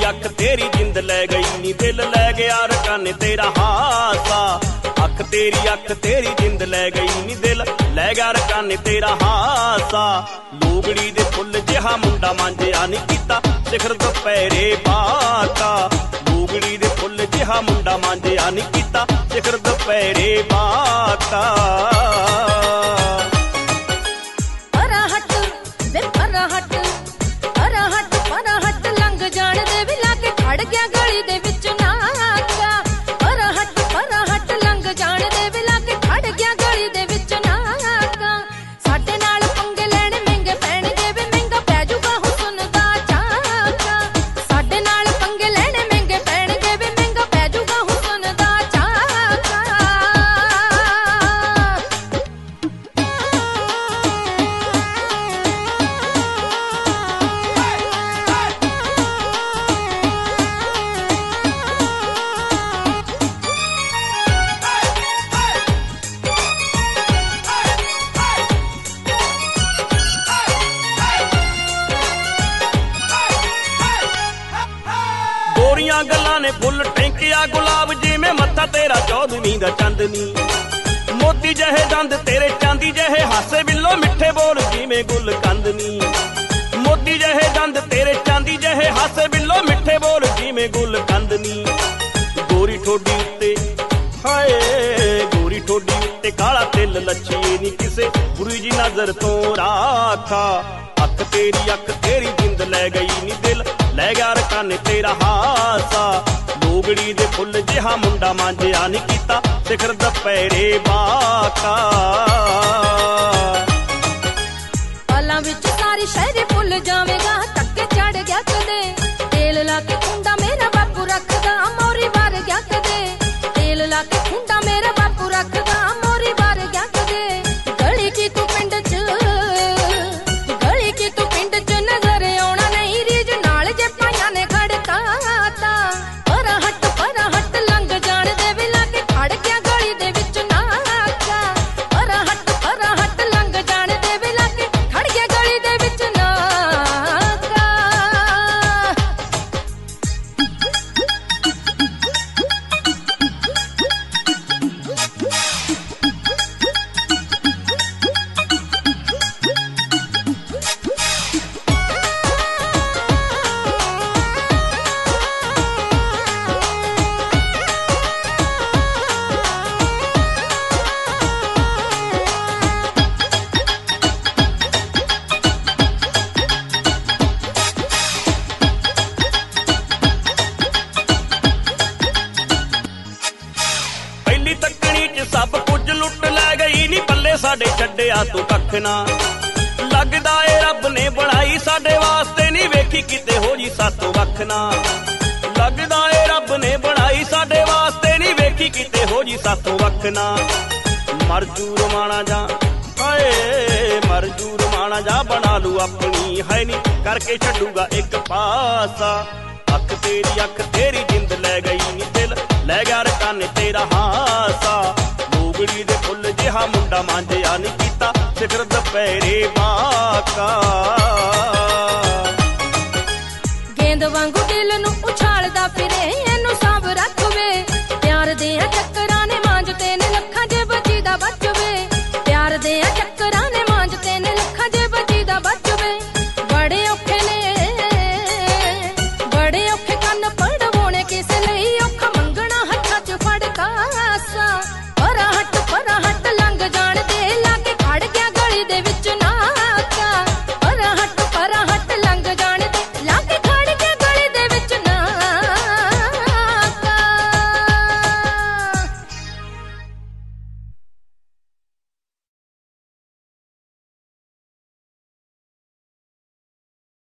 अख तेरी जिंद लै गई नी दिल लै गया रकाने तेरा हासा। अख तेरी जिंद लै गई नी दिल लै गया रकाने तेरा हासा। लोगड़ी दे फुल जिहा मुंडा मांजिया नी कीता सिखर दुपहरे बाका। लोगड़ी दे फुल जिहा मुंडा मांजिया नी कीता सिखर दुपहरे बाका। गल्लां ने फुल टैंकिया गुलाब जिवें मत्था तेरा चौदहवीं दा चांदनी। मोती जहे दंद तेरे चांदी जहे हासे बिल्लो मिठे बोल जिवें गुल कंदनी। मोती जहे दंद तेरे चांदी जहे हासे बिल्लो मिठे बोल जिवें गुल कंदनी। गोरी ठोडी उत्ते हाय गोरी ठोडी उत्ते काला तिल लच्छी नी किसे बुरी जी नजर तो राखा। अख तेरी जिंद लै गई नी दिल लै गया रकाने तेरा हासा। लोगड़ी दे फुल जिहा मुंडा मांजिया नी कीता सिखर दुपहरे बाका। पलां विच सारी शहर भुल जावेगा तक्के चढ़ गया कदे। तेल ला के खुंडा मेरा बापू रखदा मोरी बार गया कदे। तेल ला के खुंडा मेरा बापू रखदा मोरी बार गया कदे। गली की तू पिंड च नजर आउणा नहीं रीज नाल जे पाइयां ने खड़काता। पर हट लंघ जाण दे वे लागे खड़ गया गली दे विच नाका। पर हट लंघ जाण दे वे लागे खड़ गया गली दे विच नाका। सब कुछ लुट लै गई नी पल्ले साडे छड्डिया तू कख ना। लगदा ए रब ने बनाई साडे वास्ते नी वेखी किते हो जी सातों वख ना। लगदा ए रब ने बनाई साडे वास्ते नी वेखी किते हो जी सातों वख ना। मरजूर माना जा हाय मरजूर माना जा बना लू अपनी है नी करके छड्डूगा एक पासा। अख तेरी जिंद लै गई नी दिल लै गया रकाने तेरा हासा। लोगड़ी दे फुल जिहा मुंडा मांजिया नी कीता सिखर दुपहरे बाका।